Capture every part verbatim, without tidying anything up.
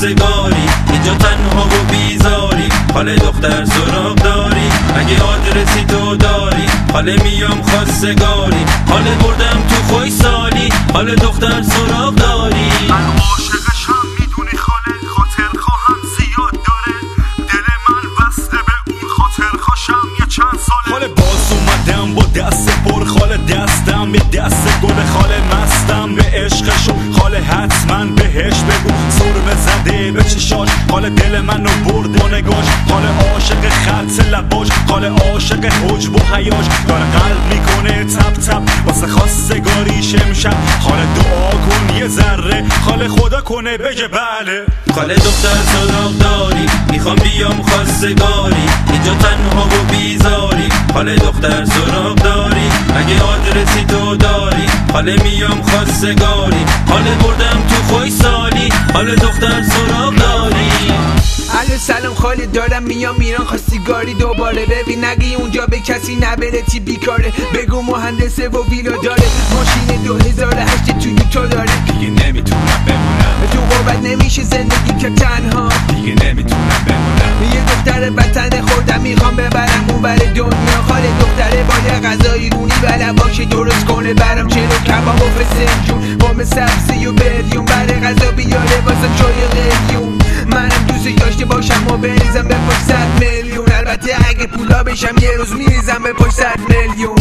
خواستگاری، اینجا تنها و بیزاری، حال دختر سراغ داری، اگه آدرسی تو داری، حال میام خواستگاری، حال بردم تو خوی سالی، حال دختر سراغ داری. من عاشقشم میدونی خاله، خاطر خواهم زیاد داره، دل من بسته به اون خاطر خوشم یه چند ساله. خاله باز اومدم با دست پر، خاله دستم به دست گل، خاله مستم به عشقشون، خاله حتما بهش بگو سرمه زده به چشاش، خاله دل منو برد با نگاش، خاله عاشق خط لباش، خاله عاشق حجب و حیاش، داره قلب میکنه تپ تپ واسه خواستگاریش امشب، خاله دعا کن یه ذره، خاله خدا کنه بگه بله. خاله دختر سراغ داری، میخوام بیام خواستگاری، اینجا تنها و بیزاری، خاله دختر سراغ داری، اگه آدرسی تو داری، حاله میام خواستگاری، حاله بردم تو خوی سالی، حاله دختر سراغ داری. الو سلام خاله، دارم میام ایران خواستگاری دوباره، ببین نگی اونجا به کسی نبره تی بیکاره، بگو مهندسه و ویلا داره، ماشین دو هزار و هشت توی تو داره، دیگه نمیتونم بمونم تو قربت نمیشه زندگی که تنها، دیگه نمیتونم بمونم، یه دختر وطن خوردم میخوام ببرم اون بر دنیا، خاله دختره با یه غذای رونی بلم باشه درست کنه برام چلو کباب و فسنجون، قوم سبزی و بریون برای غذا بیاره واسه چای قلیون، منم دوست داشته باشم و بریزم به پشت صد میلیون، البته اگه پولا بشم یه روز میریزم به پشت صد میلیون.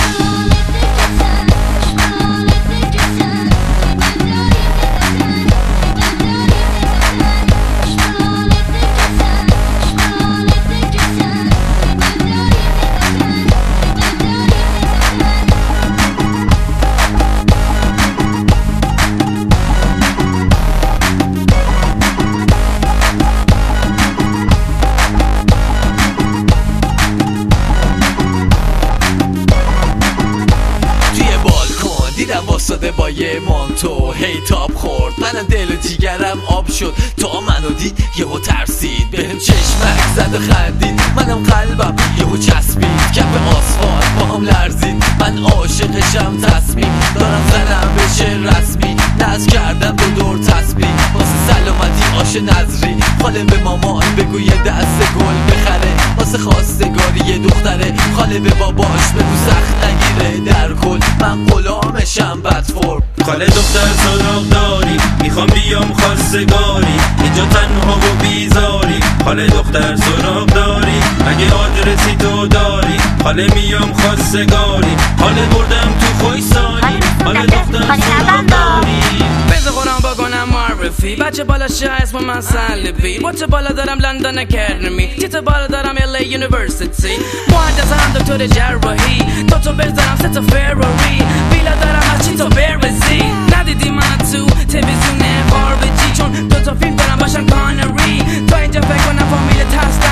دیدم واسطه با یه مانتو هی تاپ خورد، منم دل و جیگرم آب شد، تا منو دید یهو ترسید، بهم چشمک زد و خندید، منم قلبم یهو چسبید، کف آسفالت با هم لرزید، من عاشقشم تصمیم دارم زنم بشه رسمی، ناز کردم به دور تسبیح واسه سلامتی آش نظری، خاله به مامان بگو یه دست گل بخره، واسه خواستگاری یه دختره، خاله به باباش بگو سخت نگیره، در کل من غلامشم بدفور. خاله دختر سراغ داری، میخوام بیام خواستگاری، اینجا تنها و بیزاری، خاله دختر سراغ داری، اگه آدرسی تو داری، خاله میام خواستگاری، حاله بردم تو خوی سالی، حاله دختر سراغ داری. بذار خودم بکنم معرفی، بچه بالا شه اسم من سلبی، بچه بالا دارم لندن اکادمی، تیت بالا دارم ال ای یونیورسیتی، مهندس هم دکتر جراحی، دو تا بزنم سه تا فراری، ویلا دارم از چی تا برسی، ندیدی من تو تلویزیون خارجی، چون دو تا فیلم دارم باشن کانری، تا اینجا فکر کنم فامیل تست